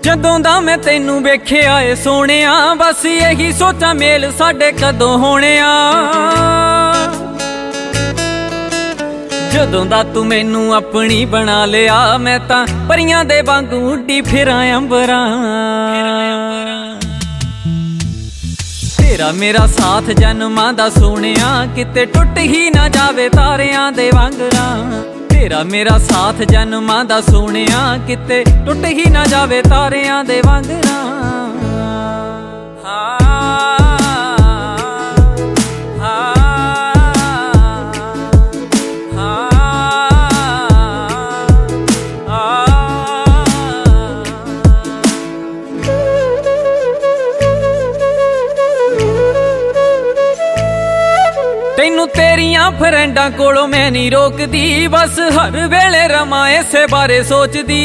ਜਦੋਂ ਦਾ ਮੈਂ ਤੈਨੂੰ ਵੇਖਿਆ ਏ ਸੋਹਣਿਆ, ਬਸ ਇਹੀ ਸੋਚਾਂ ਮੇਲ ਸਾਡੇ ਕਦੋਂ ਹੋਣਿਆ। ਜਦੋਂ ਦਾ ਤੂੰ ਮੈਨੂੰ ਆਪਣੀ ਬਣਾ ਲਿਆ, ਮੈਂ ਤਾਂ ਪਰੀਆਂ ਦੇ ਵਾਂਗੂ ਉੱਡੀ ਫਿਰਾਂ ਅੰਬਰਾਂ। ਤੇਰਾ ਮੇਰਾ ਸਾਥ ਜਨਮਾਂ ਦਾ ਸੋਹਣਿਆ, ਕਿਤੇ ਟੁੱਟ ਹੀ ਨਾ ਜਾਵੇ ਤਾਰਿਆਂ ਦੇ ਵਾਂਗਰਾਂ। ਤੇਰਾ ਮੇਰਾ ਸਾਥ ਜਨਮਾਂ ਦਾ ਸੋਹਣਿਆ, ਕਿਤੇ ਟੁੱਟ ਹੀ ਨਾ ਜਾਵੇ ਤਾਰਿਆਂ ਦੇ ਵਾਂਗਰਾਂ। ਤੈਨੂੰ ਤੇਰੀਆਂ ਫਰੈਂਡਾਂ ਕੋਲੋਂ ਮੈਂ ਨਹੀਂ ਰੋਕਦੀ, ਬਸ ਹਰ ਵੇਲੇ ਰਵਾਂ ਇਸੇ ਬਾਰੇ ਸੋਚਦੀ।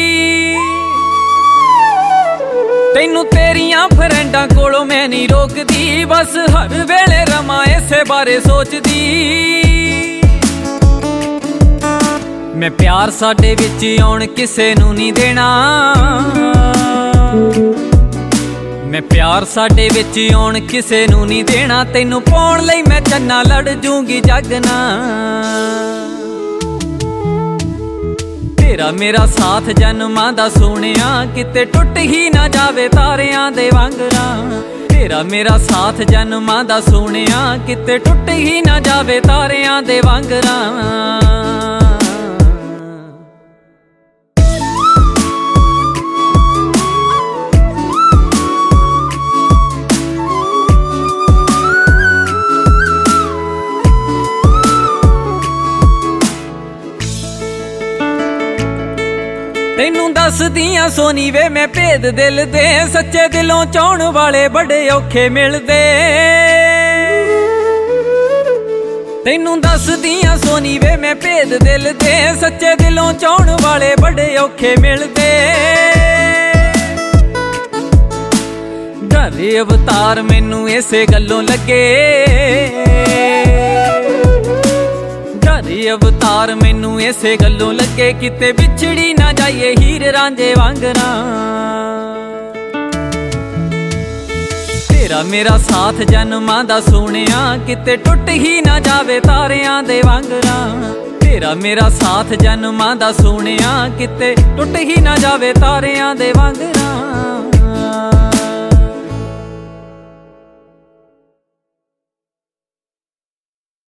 ਤੈਨੂੰ ਤੇਰੀਆਂ ਫਰੈਂਡਾਂ ਕੋਲੋਂ ਮੈਂ ਨਹੀਂ ਰੋਕਦੀ, ਬਸ ਹਰ ਵੇਲੇ ਰਵਾਂ ਇਸੇ ਬਾਰੇ ਸੋਚਦੀ। ਮੈਂ ਪਿਆਰ ਸਾਡੇ ਵਿੱਚ ਆਉਣ ਕਿਸੇ ਨੂੰ ਨਹੀਂ ਦੇਣਾ, ਮੈਂ ਪਿਆਰ ਸਾਡੇ ਵਿੱਚ ਆਉਣ ਕਿਸੇ ਨੂੰ ਨਹੀਂ ਦੇਣਾ। ਤੈਨੂੰ ਪਾਉਣ ਲਈ ਮੈਂ ਚੰਨਾ ਲੜ ਜੂੰਗੀ ਜੱਗ ਨਾਲ। ਤੇਰਾ ਮੇਰਾ ਸਾਥ ਜਨਮਾਂ ਦਾ ਸੋਹਣਿਆ, ਕਿਤੇ ਟੁੱਟ ਹੀ ਨਾ ਜਾਵੇ ਤਾਰਿਆਂ ਦੇ ਵਾਂਗਰਾਂ। ਤੇਰਾ ਮੇਰਾ ਸਾਥ ਜਨਮਾਂ ਦਾ ਸੋਹਣਿਆ, ਕਿਤੇ ਟੁੱਟ ਹੀ ਨਾ ਜਾਵੇ ਤਾਰਿਆਂ ਦੇ ਵਾਂਗਰਾਂ। ਤੈਨੂੰ ਦੱਸਦੀਆਂ ਸੋਨੀ ਵੇ ਮੈਂ ਭੇਦ ਦਿਲ ਦੇ, ਸੱਚੇ ਦਿਲੋਂ ਚਾਹੁਣ ਵਾਲੇ ਬੜੇ ਔਖੇ ਮਿਲਦੇ। ਤੈਨੂੰ ਦੱਸਦੀਆਂ ਸੋਨੀ ਵੇ ਮੈਂ ਭੇਦ ਦਿਲ ਦੇ, ਸੱਚੇ ਦਿਲੋਂ ਚਾਹੁਣ ਵਾਲੇ ਬੜੇ ਔਖੇ ਮਿਲਦੇ। ਡਰ ਅਵਤਾਰ ਮੈਨੂੰ ਇਸੇ ਗੱਲੋਂ ਲੱਗੇ, ਅਵਤਾਰ ਮੈਨੂੰ ਇਸੇ ਗੱਲੋਂ ਲੱਗੇ, ਕਿਤੇ ਵਿਛੜੀ ਨਾ ਜਾਈਏ ਹੀਰ ਰਾਂਝੇ ਵਾਂਗਰਾਂ। ਤੇਰਾ ਮੇਰਾ ਸਾਥ ਜਨਮਾਂ ਦਾ ਸੋਹਣਿਆ, ਕਿਤੇ ਟੁੱਟ ਹੀ ਨਾ ਜਾਵੇ ਤਾਰਿਆਂ ਦੇ ਵਾਂਗਰਾਂ। ਤੇਰਾ ਮੇਰਾ ਸਾਥ ਜਨਮਾਂ ਦਾ ਸੋਹਣਿਆ, ਕਿਤੇ ਟੁੱਟ ਹੀ ਨਾ ਜਾਵੇ ਤਾਰਿਆਂ ਦੇ ਵਾਂਗਰਾਂ।